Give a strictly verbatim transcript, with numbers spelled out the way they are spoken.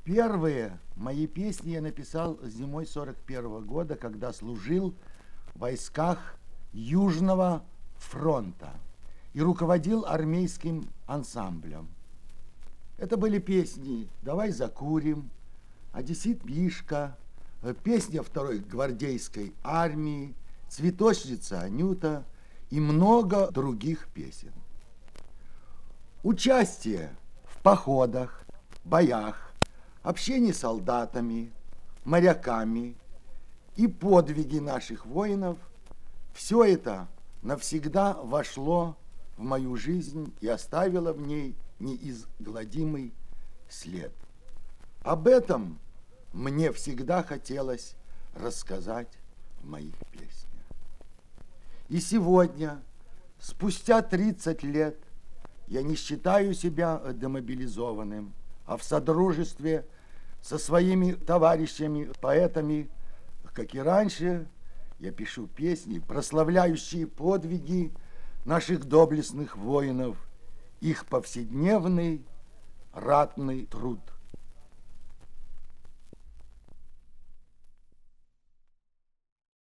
Первые мои песни я написал зимой сорок первого года, когда служил в войсках Южного фронта и руководил армейским ансамблем. Это были песни «Давай закурим», «Одессит Мишка», песня второй гвардейской армии, «Цветочница Анюта» и много других песен. Участие в походах, боях, общение с солдатами, моряками и подвиги наших воинов – все это навсегда вошло в мою жизнь и оставило в ней неизгладимый след. Об этом мне всегда хотелось рассказать в моих песнях. И сегодня, спустя тридцать лет, я не считаю себя демобилизованным, а в содружестве со своими товарищами, поэтами, как и раньше, я пишу песни, прославляющие подвиги наших доблестных воинов, их повседневный ратный труд.